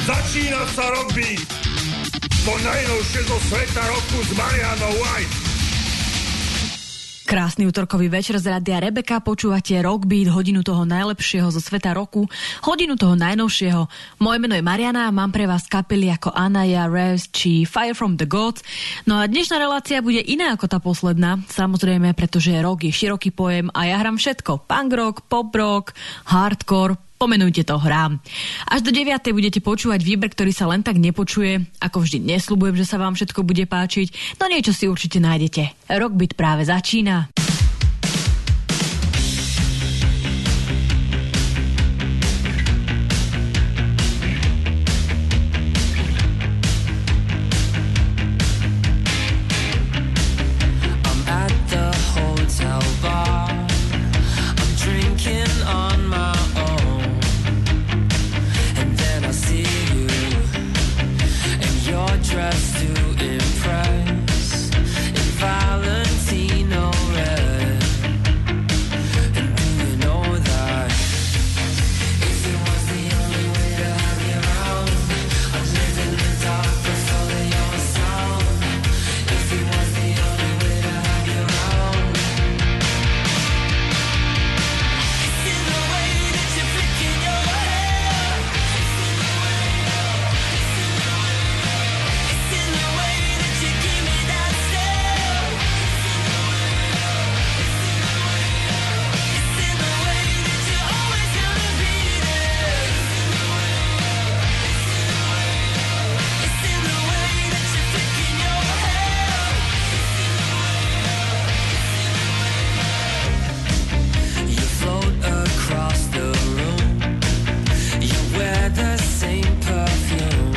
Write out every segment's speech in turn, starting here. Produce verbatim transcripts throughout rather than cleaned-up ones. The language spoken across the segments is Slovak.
Začína sa Rockbeat, to najnovšie zo sveta roku s Marianou White. Krásny útorkový večer z Rádia Rebeka, počúvate Rockbeat, hodinu toho najlepšieho zo sveta roku, hodinu toho najnovšieho. Moje meno je Mariana a mám pre vás kapely ako Anaya, Revs či Fire from the Gods. No a dnešná relácia bude iná ako tá posledná, samozrejme, pretože rock je široký pojem a ja hrám všetko. Punk rock, pop rock, hardcore, pomenujte to, hrám. Až do deviatej budete počúvať výber, ktorý sa len tak nepočuje. Ako vždy nesľubujem, že sa vám všetko bude páčiť, no niečo si určite nájdete. Rockbeat práve začína. Dressed to impress in Valentino red. And do you know that if it was the only way to have you around, I'd live in the dark but follow your sound. If it was the only way to have you around, it's in the way that you're flicking your hair. It's in the way that you give me that stare. It's in the way that you're always gonna be there. It's in the way that you're flicking your hair. You float across the room. You wear the same perfume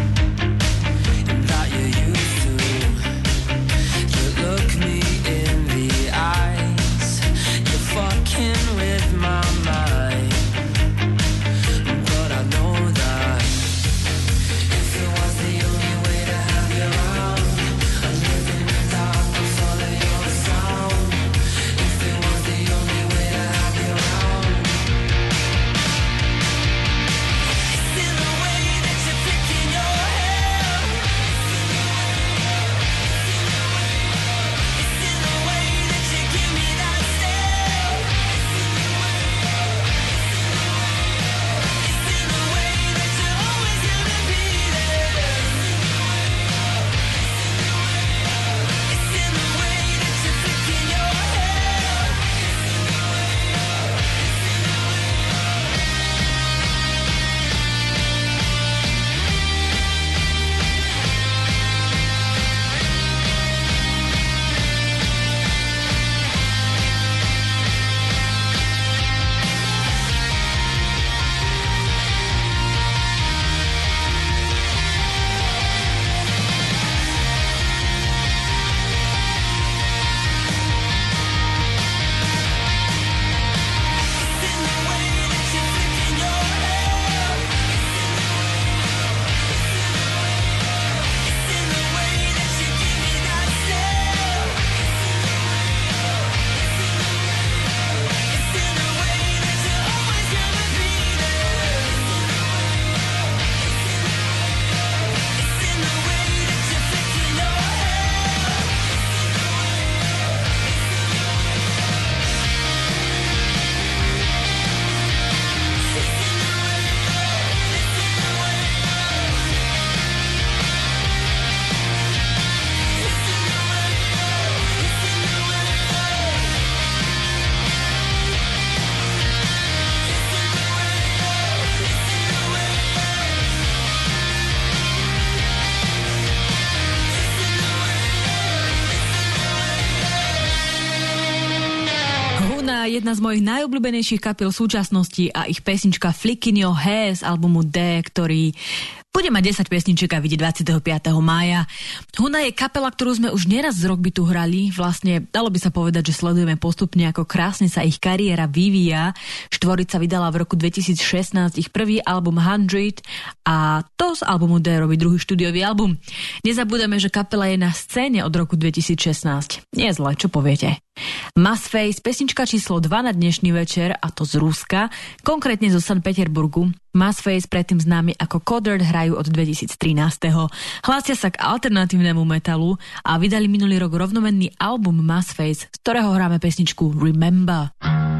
that you used to. You look me in the eyes. You're fucking with my mind. But I know that if it was the only way to have you around, I'd live in the dark and follow your sound. If it was the only way to have you around, it's in the way that you're flicking your hair. It's in the way that you give me that stare. It's in the way that you're always gonna be there. It's in the way that you're flicking your hair. Jedna z mojich najobľúbenejších kapiel v súčasnosti a ich pesnička Flick in Your Hair z albumu D, ktorý bude mať desať pesničiek a vidieť dvadsiateho piateho mája. Huna je kapela, ktorú sme už neraz z Rockbeatu hrali. Vlastne dalo by sa povedať, že sledujeme postupne, ako krásne sa ich kariéra vyvíja. Štvorica vydala v roku dvetisícšestnásť ich prvý album sto a to z albumu D robí druhý štúdiový album. Nezabúdame, že kapela je na scéne od roku dvetisícšestnásť. Nie je zle, čo poviete? Massface, pesnička číslo dva na dnešný večer, a to z Ruska, konkrétne zo Sankt Peterburgu. Massface, predtým známy ako Codert, hrajú od dvetisíctrinásť. Hlásia sa k alternatívnemu metalu a vydali minulý rok rovnomenný album Massface, z ktorého hráme pesničku Remember.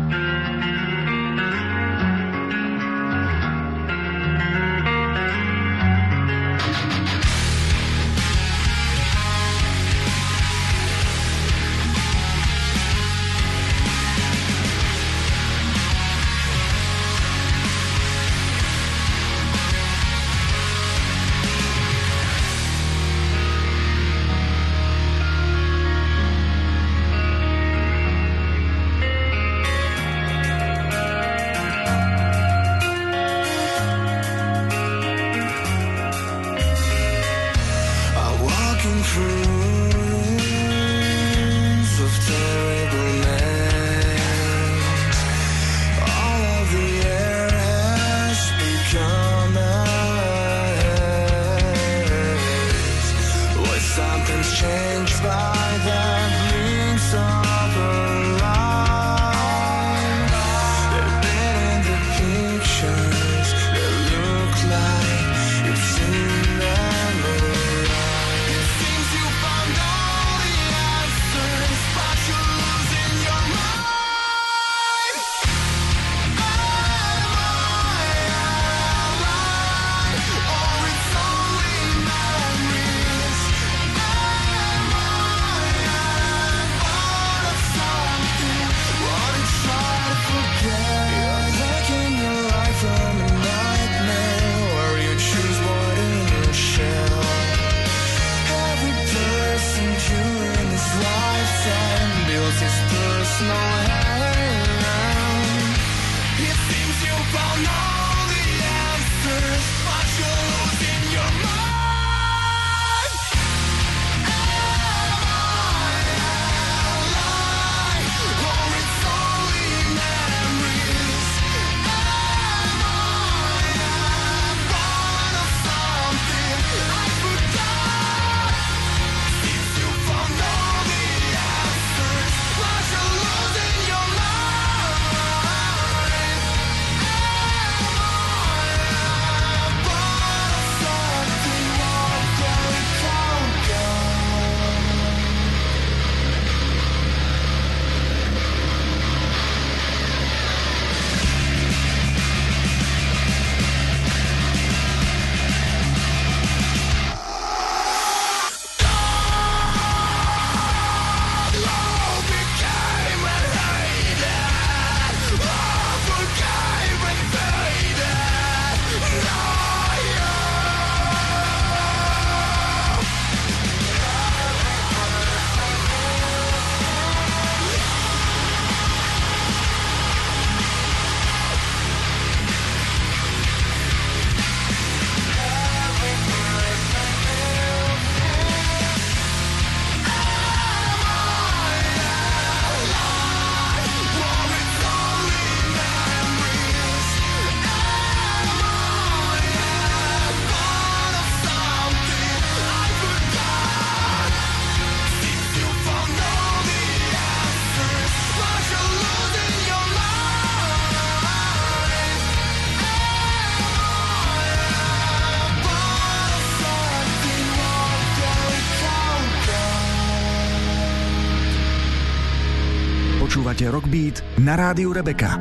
Počúvate Rockbeat na rádiu Rebeka.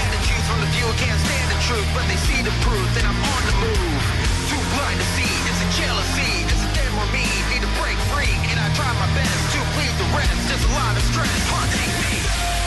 Can't stand the truth, but they see the proof, and I'm on the move. Too blind to see, is it Jealousy is a them or me. Need to break free, and I try my best to please the rest. There's a lot of stress haunting me.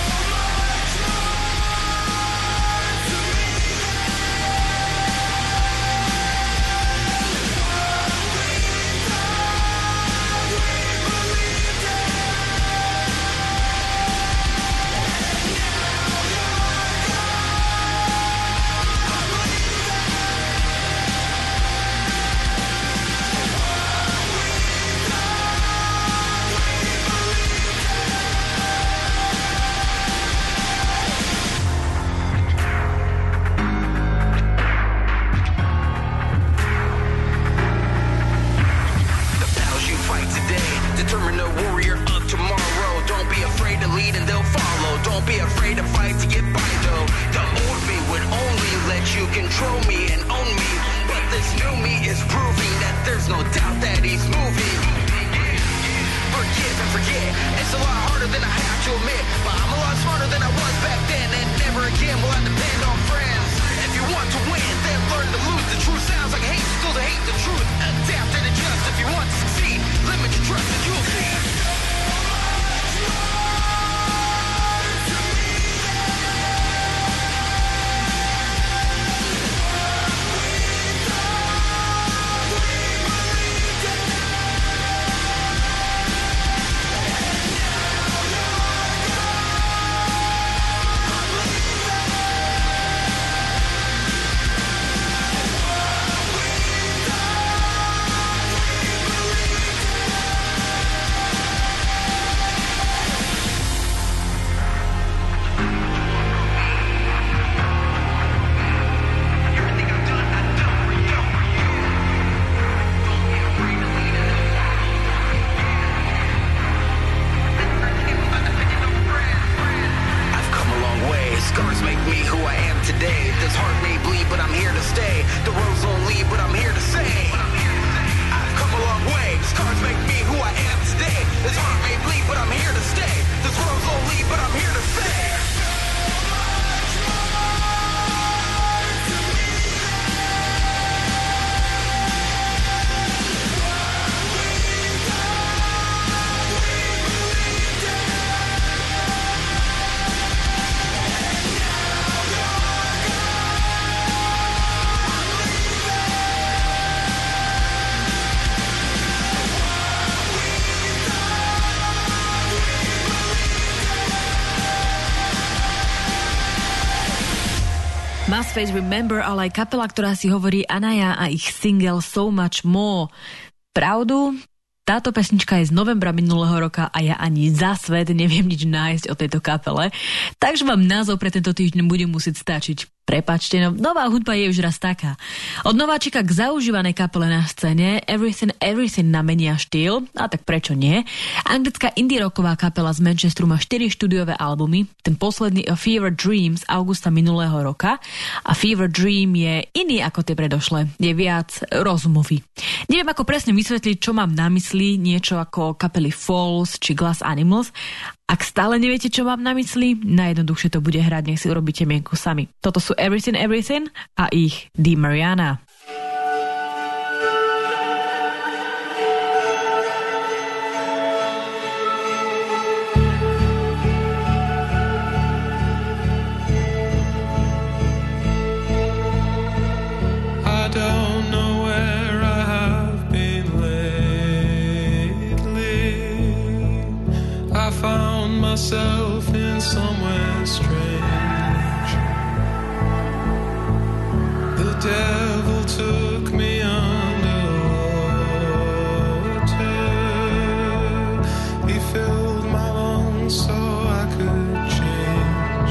Must Face Remember, ale aj kapela, ktorá si hovorí Anaya a ich single So Much More. Pravdu? Táto pesnička je z novembra minulého roka a ja ani za svet neviem nič nájsť o tejto kapele. Takže vám názov pre tento týždeň bude musieť stačiť. Prepáčte, no nová hudba je už raz taká. Od nováčika k zaužívanej kapele na scéne Everything Everything namenia štýl, a tak prečo nie? Anglická indie rocková kapela z Manchesteru má štyri štúdiové albumy, ten posledný A Fever Dream z augusta minulého roka a Fever Dream je iný ako tie predošlé, je viac rozumový. Neviem ako presne vysvetliť, čo mám na mysli, niečo ako kapely Falls či Glass Animals. Ak stále neviete, čo mám na mysli, najjednoduchšie to bude hrať, nech si urobíte mienku sami. Toto sú Everything Everything a ich Di Mariana. Myself in somewhere strange. The devil took me underwater. He filled my lungs so I could change.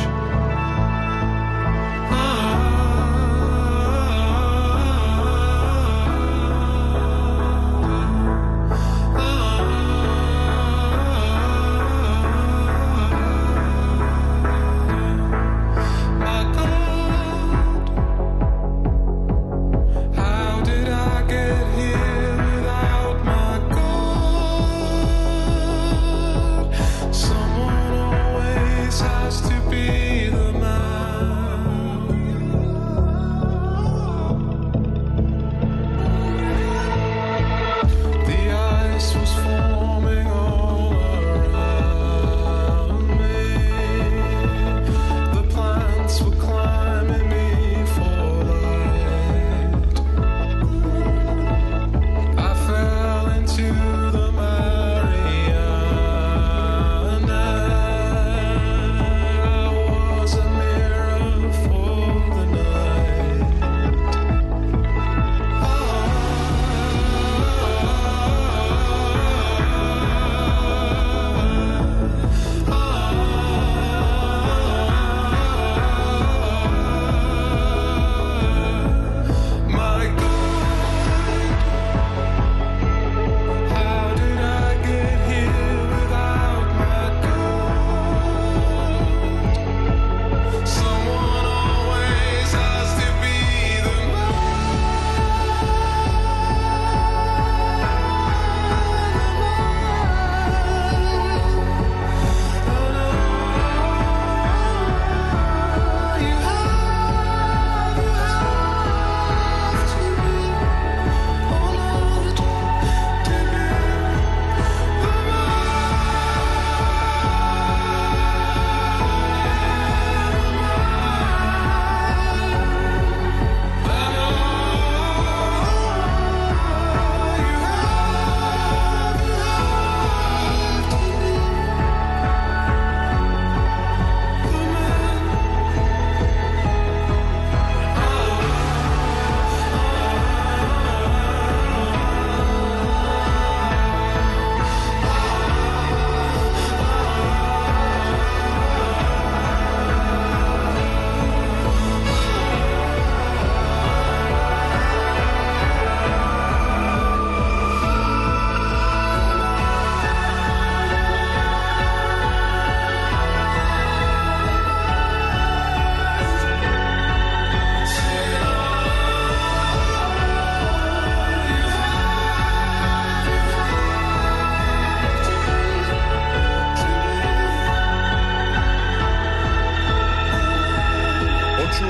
My God.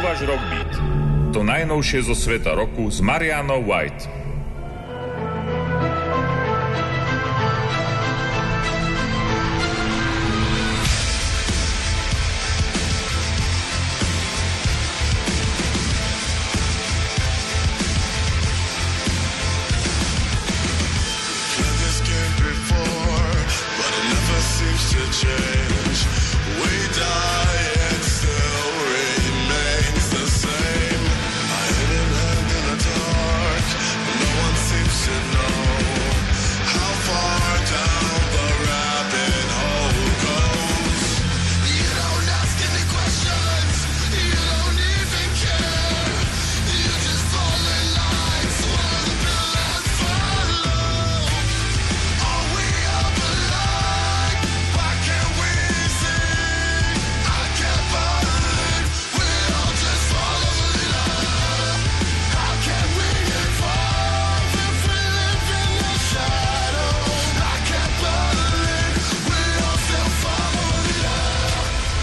Počúvaš Rockbeat, to najnovšie zo sveta roku s Marianou White. Change. We die and still remains the same. I hid in hand in the dark. No one seems to know how far down the rabbit hole goes. You don't ask any questions. You don't even care. You just fall in line, swallow the pill and follow. Are we up alive? Why can't we see? I can't believe we all just follow the leader. How can we evolve if we live in the shadow? I can't believe we all still follow the leader.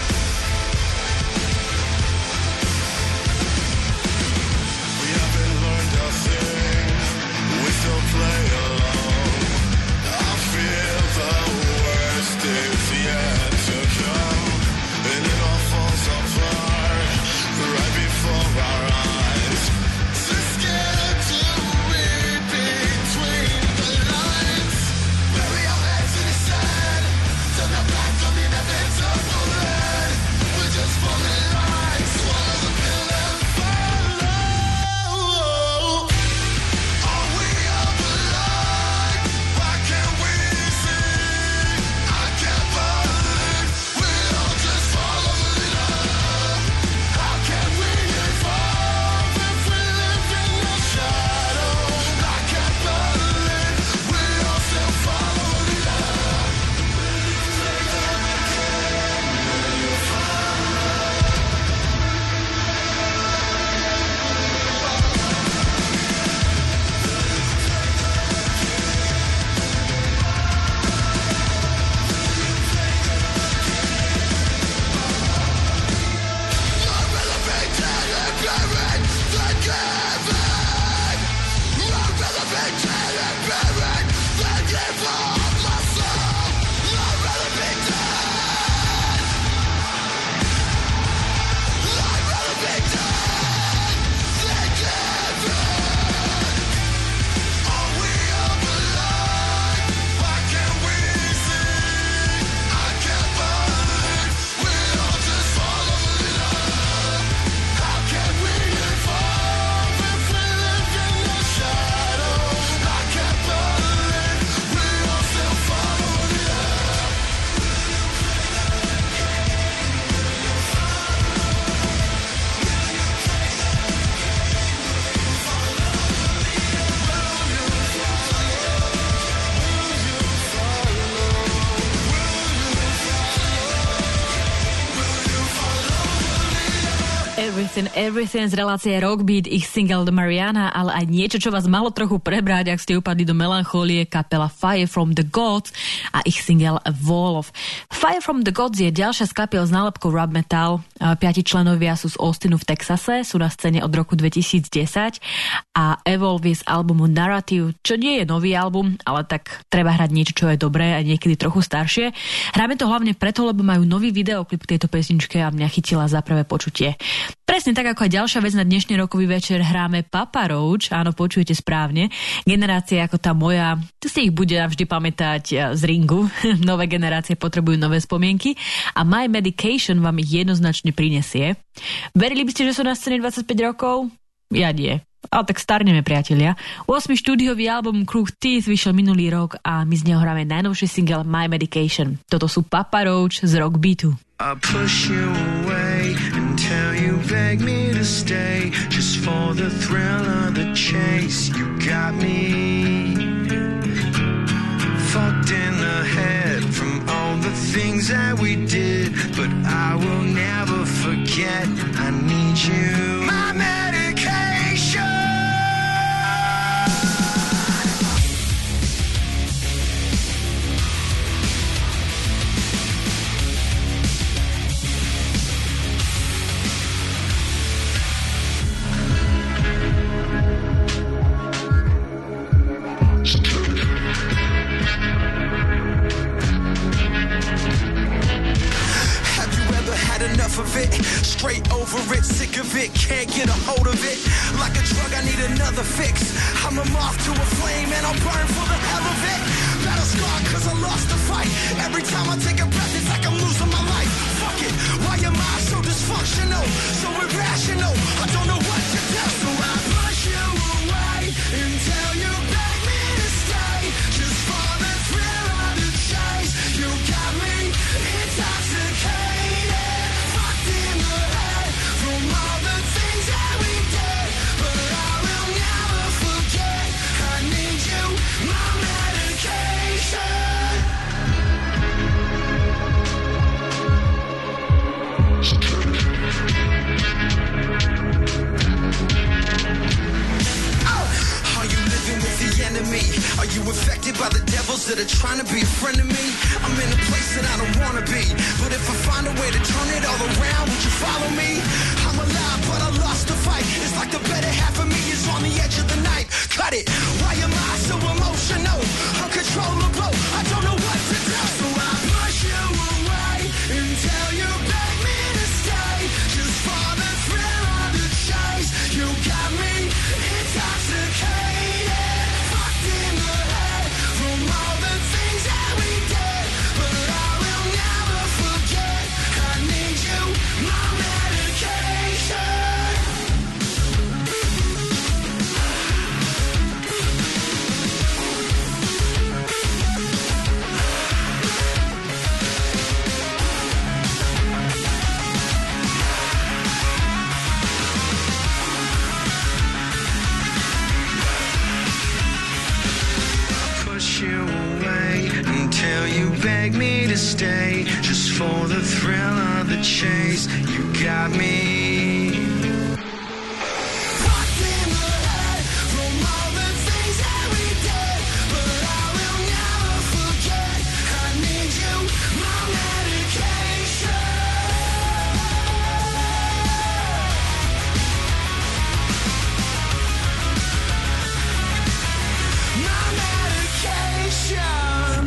We haven't learned a thing. We still play along. I feel the worst is yet to come, and it all falls apart right before our eyes. So scared to read between the lines. Bury our heads in the sand, turn our back on the inevitable end. We're just falling in line, swallow the pill and follow. Are we up alive? Why can't we see? I can't believe we all just follow the leader. How can we evolve if we live in the shadow? I can't believe we all still follow the leader. Everything, Everything z relácie Rockbeat, ich single The Mariana, ale aj niečo, čo vás malo trochu prebrať, ak ste upadli do melanchólie, kapela Fire from the Gods a ich single Wall of. Fire from the Gods je ďalšia z kapiel s nálepkou Rub Metal. Piati členovia sú z Austinu v Texase, sú na scéne od roku dvetisícdesať a Evolve je z albumu Narrative, čo nie je nový album, ale tak treba hrať niečo, čo je dobré a niekedy trochu staršie. Hráme to hlavne preto, lebo majú nový videoklip k tejto pesničke a mňa chytila za prvé počutie. Presne tak ako aj ďalšia vec na dnešný rokový večer hráme Papa Roach, áno, počujete správne. Generácie ako tá moja, to si ich bude navždy pamätať z ringu. Nové generácie potrebujú nové spomienky a My Medication vám ich jednoznačne prinesie. Verili by ste, že sú na scéne dvadsaťpäť rokov? Ja nie. Ale tak starneme, priatelia. ôsmy štúdiový album Crooked Teeth vyšiel minulý rok a my z neho hráme najnovší single My Medication. Toto sú Papa Roach z Rockbeatu. I push you away until you beg me to stay, just for the thrill of the chase. You got me fucked in the head from all the things that we did, but I will never forget. I need you. My medication. off of it. Straight over it, sick of it, can't get a hold of it. Like a drug, I need another fix. I'm a moth to a flame and I'll burn for the hell of it. Battle scar cause I lost the fight. Every time I take a breath it's like I'm losing my life. Fuck it, why am I so dysfunctional? So irrational, I don't know what to do. So I push you away until you beg me to stay. Just for the thrill of the chase. You got me intoxicated, fucked in the head from all the things that we did. But I will never forget, I need you, my medication. Are you living with the enemy? Are you affected by the devils that are trying to be a friend of me? I'm in a place that I don't wanna be, but if I find a way to turn it all around, would you follow me? I'm alive, but I lost the fight. It's like the better half of me is on the edge of the knife. Cut it. Why am I so emotional? Uncontrollable. I don't know what to do. So I push you away until you beg me to stay. Just for the thrill of the chase. You got me intoxicated, fucked in the head from all the things that we did. But I will never forget, I need you, my medication. Push you away until you beg me to stay. Just for the thrill of the chase. You got me fucked in the head from all the things that we did. But I will never forget, I need you, my medication. My medication.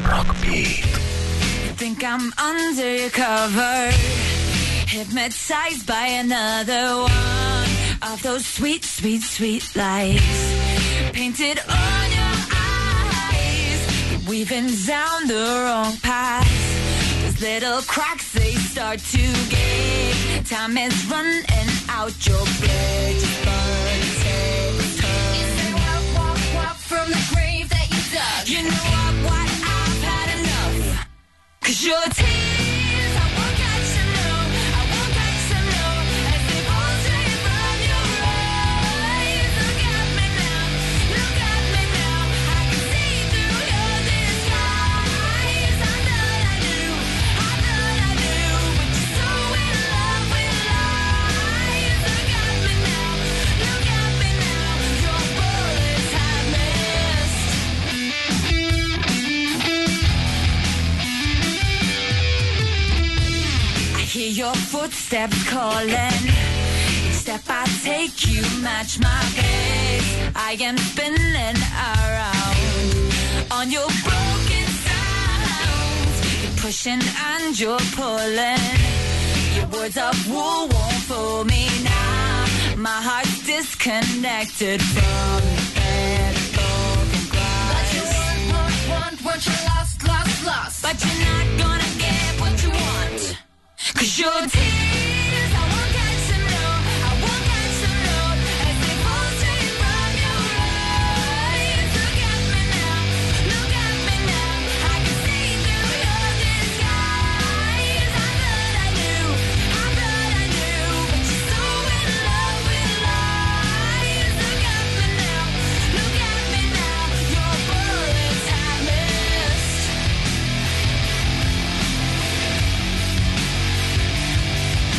You think I'm undercover, hypnotized by another one of those sweet, sweet, sweet lights painted on your eyes, weaving down the wrong path. Those little cracks, they start to gape. Time is running out your blood. Just burn, take, turn. You say walk, walk, walk from the grave that you dug. You know what, what, I've had enough. Cause your tears, I won't catch them, no, I won't catch them, no, as they fall straight from your eyes. Look at me now, look at me now, I can see through your disguise. I thought I knew, I thought I knew, but you're so in love with lies. Look at me now, look at me now, your bullets have missed. I hear your footsteps calling. Each step I take, you match my pace. I am spinning around on your broken sounds. You're pushing and you're pulling. Your words of wool won't fool me now. My heart's disconnected from the bed, broken glass. But you want, want, want what you lost, lost, lost. But you're not gonna get what you want. Cause your tears, I won't catch them, no, I won't catch them, no, as they fall straight from your eyes. Look at me now, look at me now, I can see through your disguise. I thought I knew, I thought I knew, but you're so in love with lies. Look at me now, look at me now, your bullets have missed.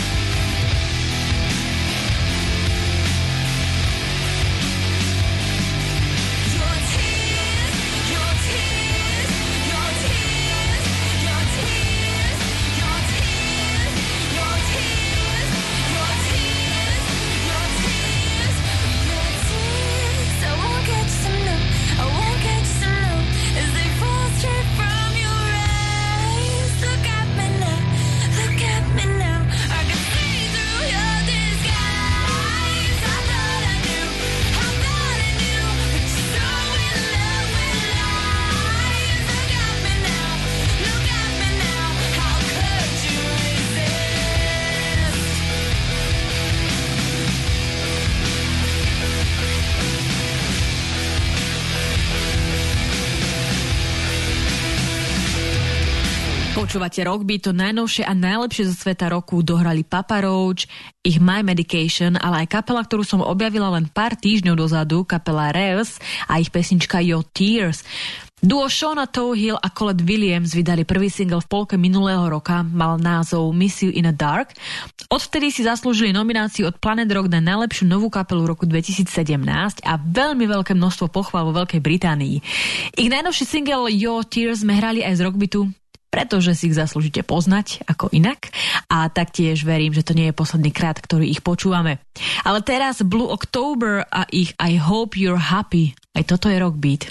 Počúvate Rockbeat, to najnovšie a najlepšie zo sveta roku dohrali Papa Roach, ich My Medication, ale aj kapela, ktorú som objavila len pár týždňov dozadu, kapela Reus a ich pesnička Your Tears. Duo Shona Towhill a Colette Williams vydali prvý single v polke minulého roka, mal názov Miss You in a Dark. Odvtedy si zaslúžili nomináciu od Planet Rock na najlepšiu novú kapelu roku dvetisícsedemnásť a veľmi veľké množstvo pochvál vo Veľkej Británii. Ich najnovší single Your Tears sme hrali aj z Rockbeatu, pretože si ich zaslúžite poznať ako inak a taktiež verím, že to nie je posledný krát, ktorý ich počúvame. Ale teraz Blue October a ich I Hope You're Happy. Aj toto je Rockbeat.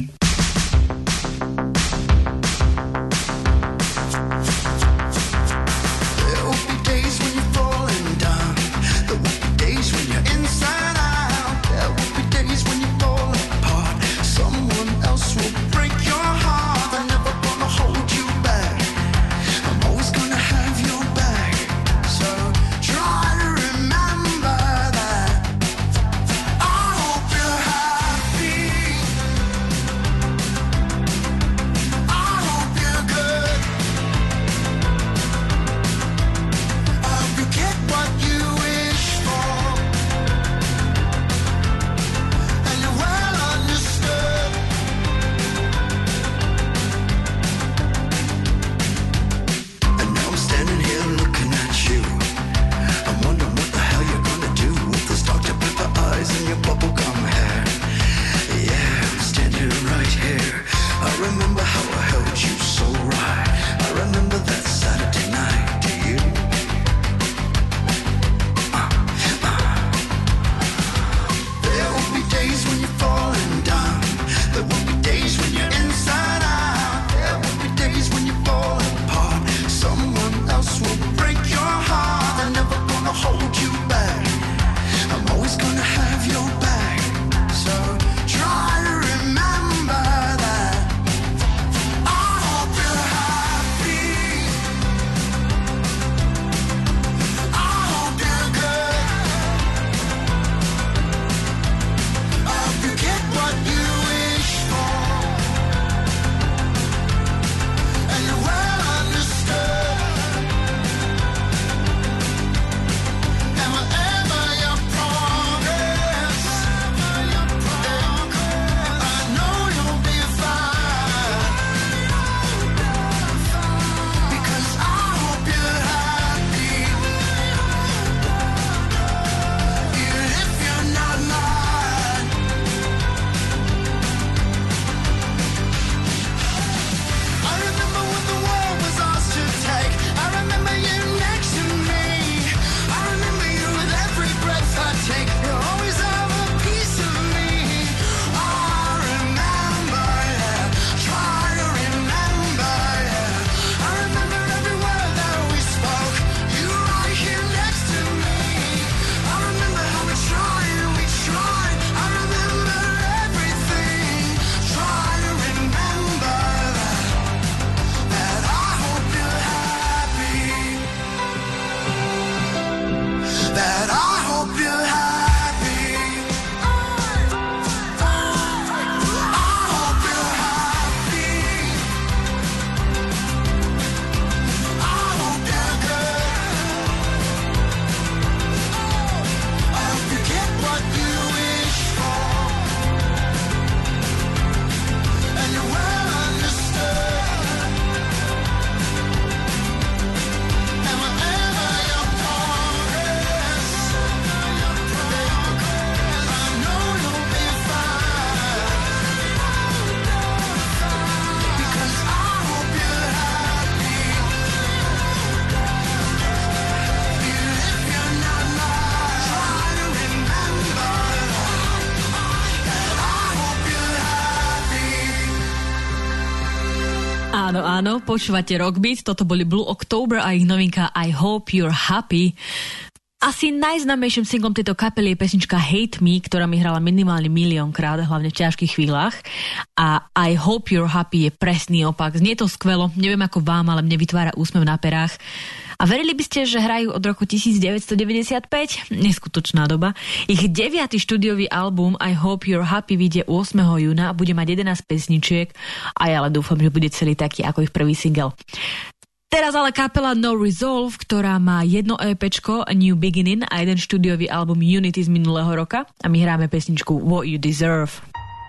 Áno, áno, počúvate Rockbeat, toto boli Blue October a ich novinka I Hope You're Happy. Asi najznámejším singlom tejto kapely je pesnička Hate Me, ktorá mi hrala minimálne miliónkrát, hlavne v ťažkých chvíľach. A I Hope You're Happy je presný opak. Znie to skvelo, neviem ako vám, ale mne vytvára úsmev na perách. A verili by ste, že hrajú od roku devätnásťstodeväťdesiatpäť? Neskutočná doba. Ich deviaty štúdiový album I Hope You're Happy vyjde ôsmeho júna a bude mať jedenásť pesničiek a ja ale dúfam, že bude celý taký ako ich prvý single. Teraz ale kapela No Resolve, ktorá má jedno EPčko New Beginning a jeden štúdiový album Unity z minulého roka a my hráme pesničku What You Deserve.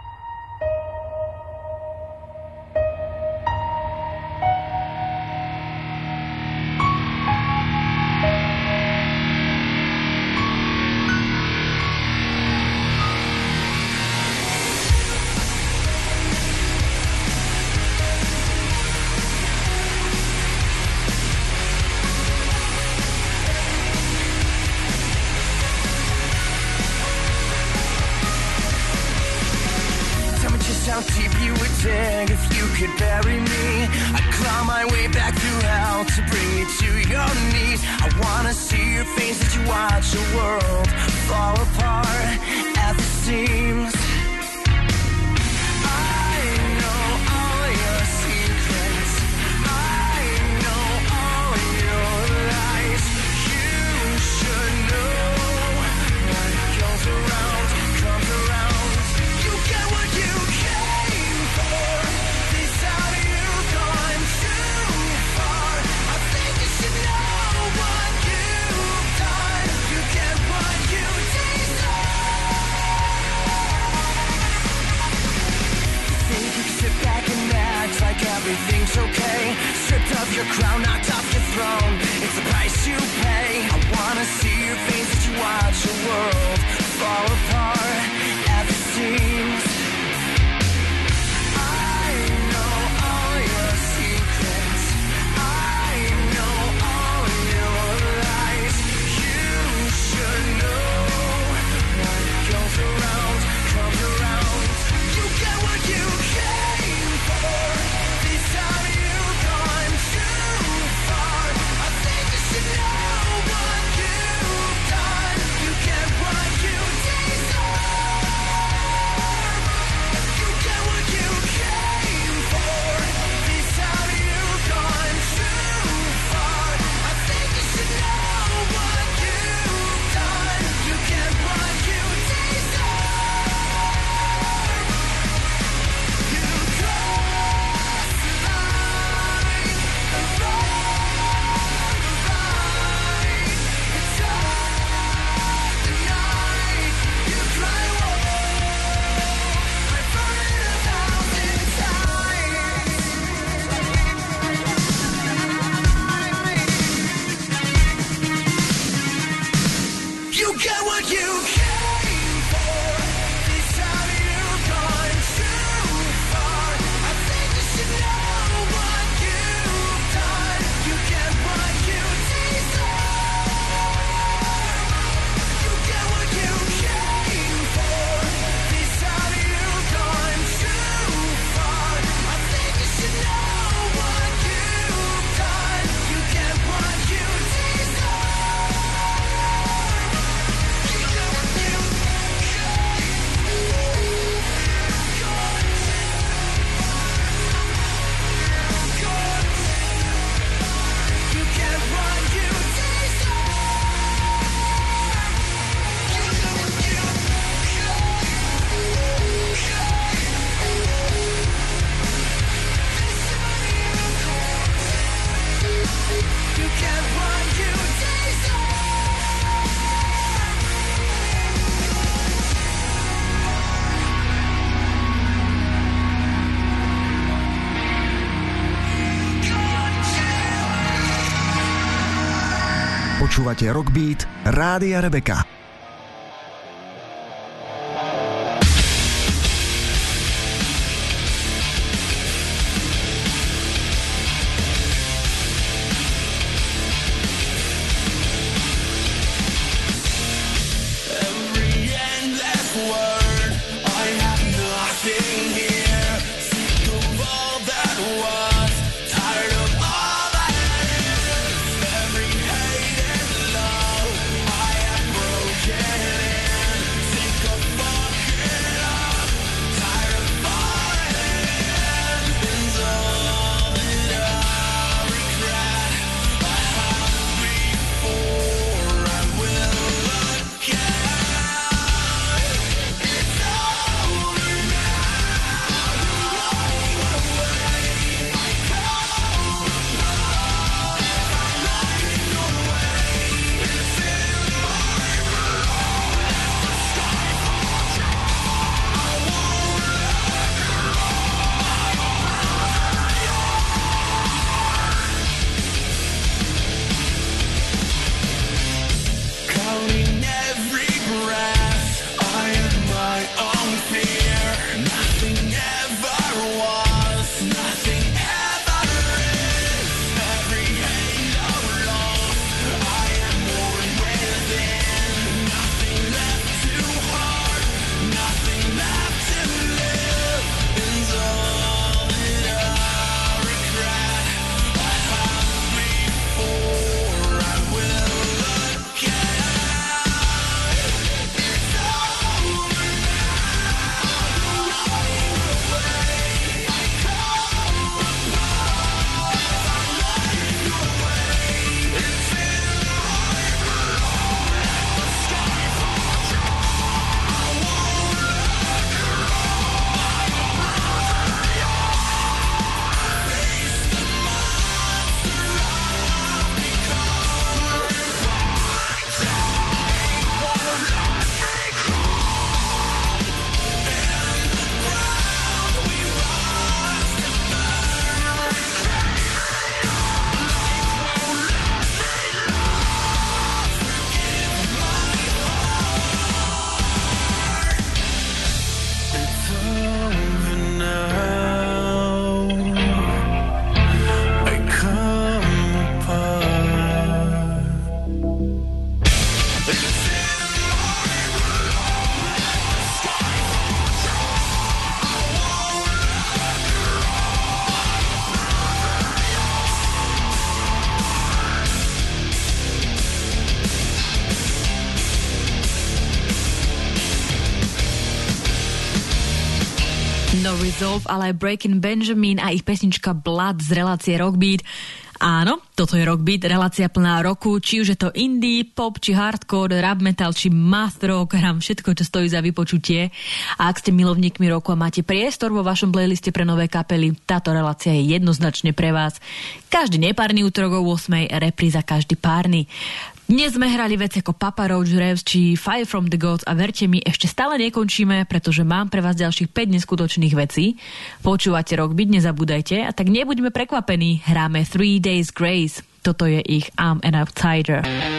How deep you would dig if you could bury me. I'd claw my way back through hell to bring you to your knees. I wanna see your face as you watch the world fall apart at the seams. I know all your secrets. I know all your lies. You should know what goes around comes around. You get what you came for. This time you've gone too far. I think you should know what you've done. You get what you deserve. You think you can sit back and act like everything's okay. Stripped of your crown, knocked off your throne. It's the price you pay. I wanna see your face as you watch the world fall apart at the seams. I know all your secrets. I know all your lies. You should know what goes around comes around. You get what you came for. This time you've gone too far. I think you should know what you've done. You get what you deserve. You get what you came for. This time you've gone too far. I think you should know what you've done. You get what you deserve. You cross the line and run the line. It's up the night. You cry wolf. I've heard it a thousand times. You get what you came for. This time you've gone too far. I think you should know what you've done. You get what you deserve. You get what you came for. This time you've gone too far. I think you should know what you've done. You get what you deserve. You get what you came for. You get what you deserve. You get what you Počúvate Rockbeat Rádia Rebeka. Every endless word, I have nothing here. Sick of all that was, tired of all that is. Every hate and love, I have broken. No Resolve, ale aj Breaking Benjamin a ich pesnička Blood z relácie Rockbeat. Áno, toto je Rockbeat, relácia plná roku, či už je to indie, pop, či hardcore, rap metal, či math rock, hrám všetko, čo stojí za vypočutie. A ak ste milovníkmi roku a máte priestor vo vašom playliste pre nové kapely, táto relácia je jednoznačne pre vás. Každý nepárny útorok o ôsmej, repríza každý párny. Dnes sme hrali veci ako Papa Roach, Revs či Fire from the Gods a verte mi, ešte stále nekončíme, pretože mám pre vás ďalších päť neskutočných vecí. Počúvate Rockbeat, nezabúdajte, a tak nebuďme prekvapení, hráme Three Days Grace. Toto je ich I'm an Outsider.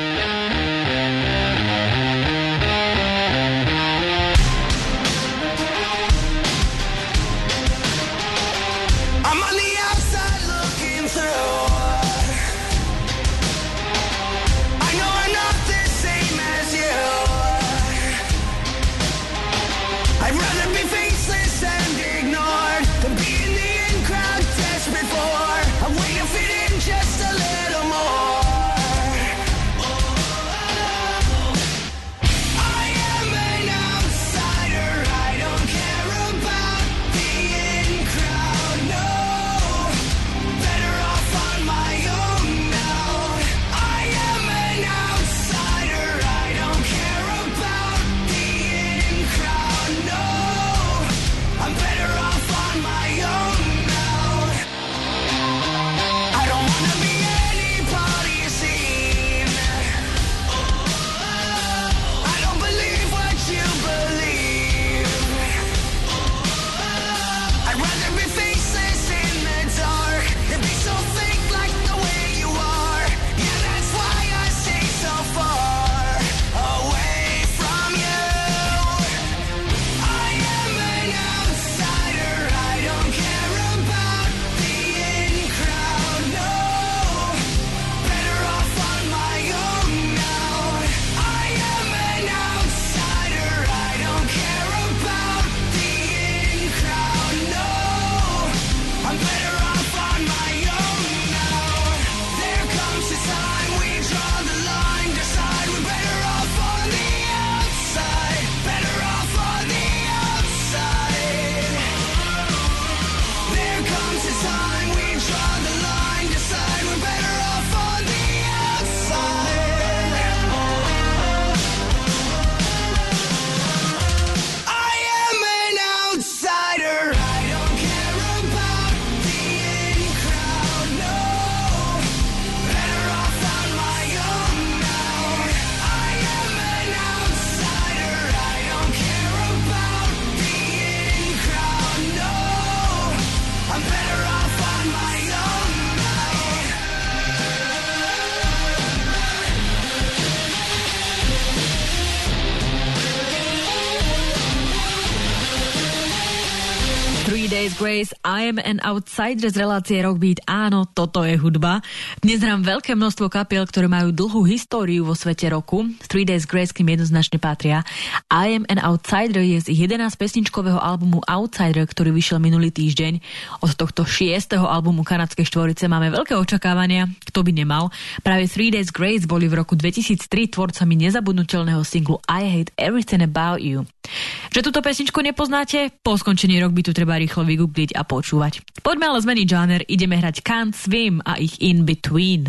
Days Grace, I am an outsider z relácie Rockbeat. Áno, toto je hudba. Dnes hrám veľké množstvo kapiel, ktoré majú dlhú históriu vo svete roku. Three Days Grace k nim jednoznačne patria. I am an outsider je z ich jedenásť pesničkového albumu Outsider, ktorý vyšiel minulý týždeň. Od tohto šiesteho albumu kanadskej štvorice máme veľké očakávania. Kto by nemal? Práve Three Days Grace boli v roku dvetisíctri tvorcami nezabudnutelného singlu I Hate Everything About You. Že túto pesničku nepoznáte? Po skončení Rockbeatu treba rýchlo vygoogliť a počúvať. Poďme ale zmeniť žáner, ideme hrať Can't Swim a ich In Between.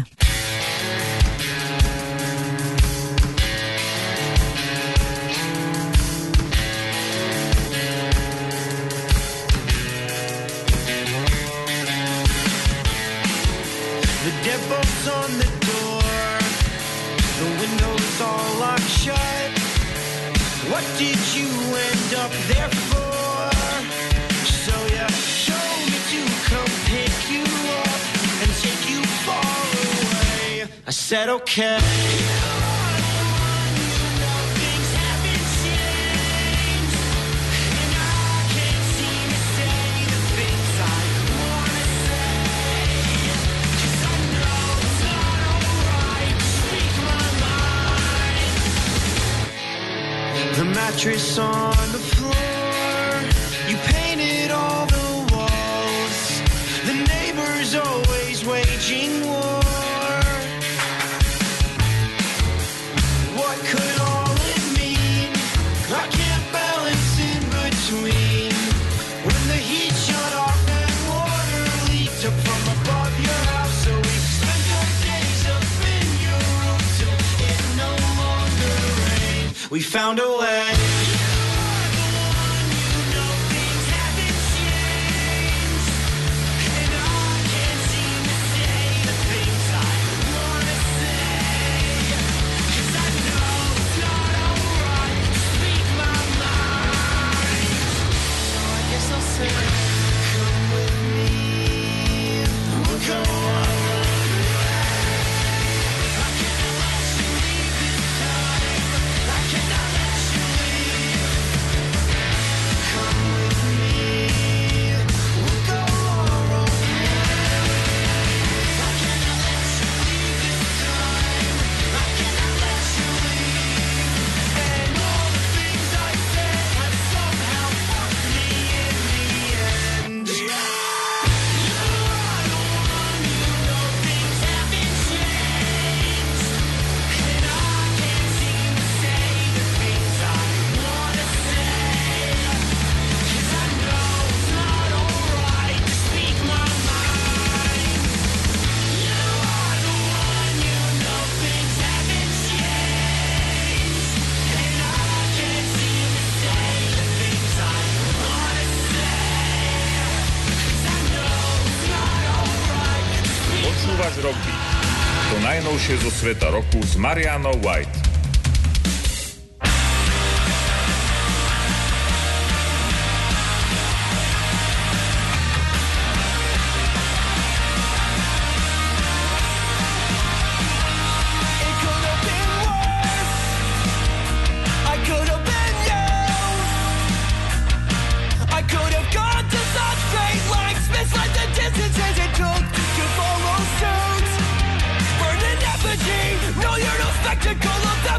The devil's on the door, the windows all locked shut. What did you end up there for? So you told me to come pick you up and take you far away. I said okay. The mattress on the floor, you painted all the walls. The neighbors always waging war. What could all it mean? I can't balance in between. When the we found a way. Rockbeat. To najnovšie zo sveta roku s Marianou White. Spectacle of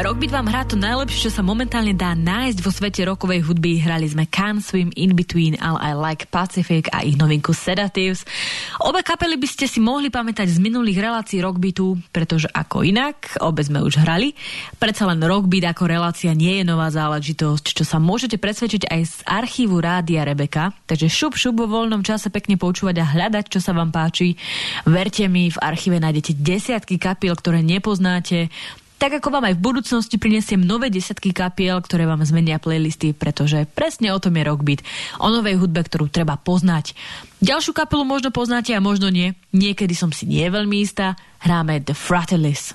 Rockbeat vám hrá to najlepšie, čo sa momentálne dá nájsť vo svete rockovej hudby. Hrali sme Can't Swim in Between, ale I Like Pacific a ich novinku Sedatives. Obe kapely by ste si mohli pamätať z minulých relácií Rockbeatu, pretože ako inak, obe sme už hrali. Predsa len Rockbeat ako relácia nie je nová záležitosť, čo sa môžete presvedčiť aj z archívu Rádia Rebeka. Takže šup, šup vo voľnom čase pekne počúvať a hľadať, čo sa vám páči. Verte mi, v archíve nájdete desiatky kapiel, ktoré nepoznáte. Tak ako vám aj v budúcnosti prinesiem nové desiatky kapiel, ktoré vám zmenia playlisty, pretože presne o tom je Rockbeat. O novej hudbe, ktorú treba poznať. Ďalšiu kapelu možno poznáte a možno nie. Niekedy som si nie veľmi istá. Hráme The Fratellis.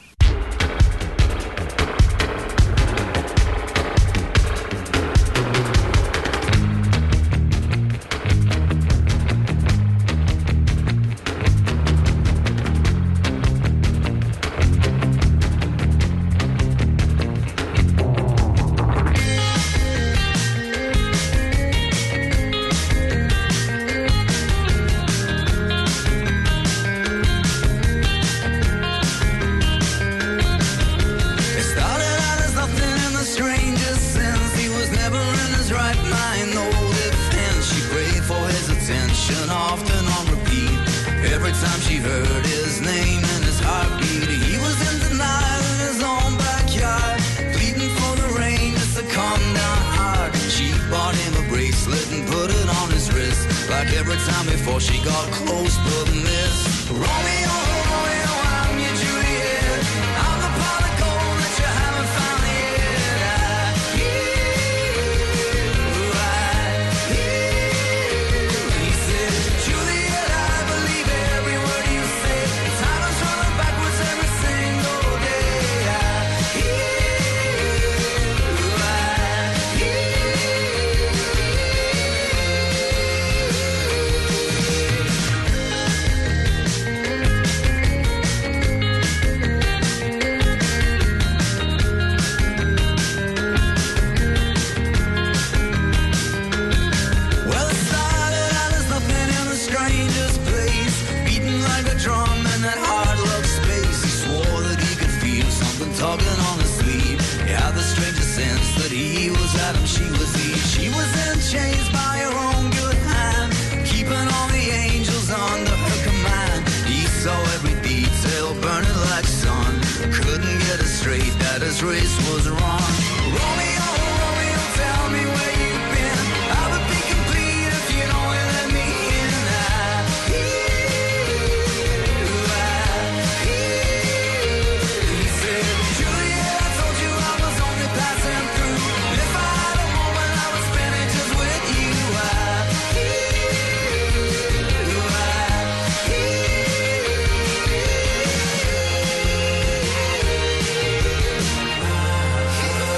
Thank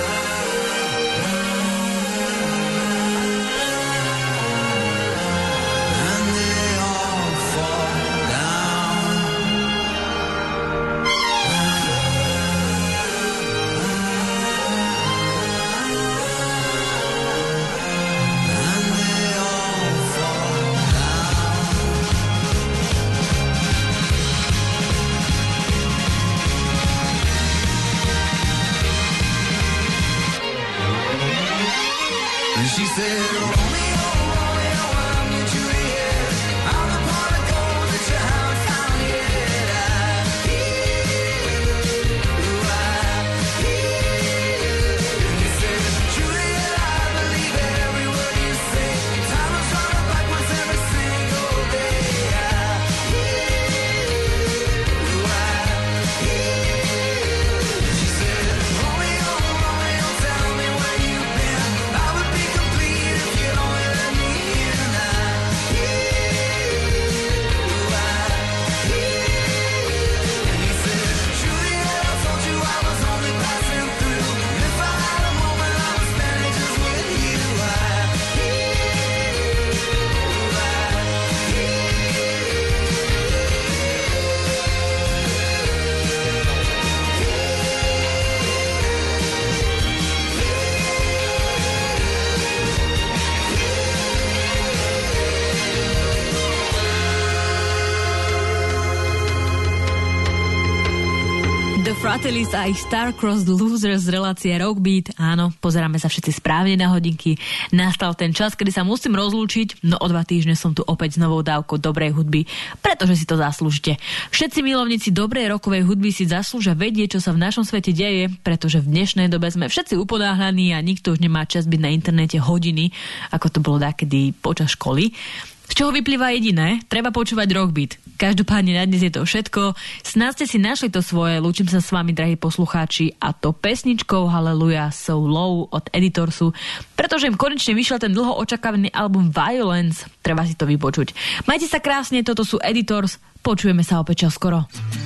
The Fratellis a ich Star-Crossed Losers z relácie Rockbeat. Áno, pozeráme sa všetci správne na hodinky. Nastal ten čas, kedy sa musím rozlúčiť, no o dva týždne som tu opäť s novou dávkou dobrej hudby, pretože si to zaslúžite. Všetci milovníci dobrej rockovej hudby si zaslúžia vedieť, čo sa v našom svete deje, pretože v dnešnej dobe sme všetci uponáhľaní a nikto už nemá čas byť na internete hodiny, ako to bolo dakedy počas školy. Z čoho vyplýva jediné, treba počúvať Rockbeat. Každopádne na dnes je to všetko. Snáď ste si našli to svoje. Lúčim sa s vami, drahí poslucháči, a to pesničkou Hallelujah So Low od Editorsu, pretože im konečne vyšiel ten dlho očakávaný album Violence. Treba si to vypočuť. Majte sa krásne, toto sú Editors. Počujeme sa opäť čoskoro.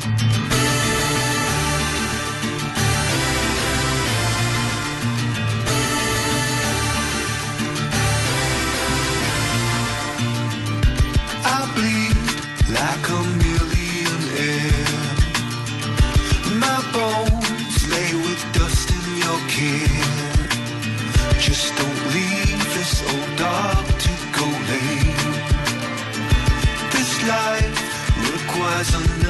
Like a millionaire, my bones lay with dust in your care. Just don't leave this old dog to go lame. This life requires a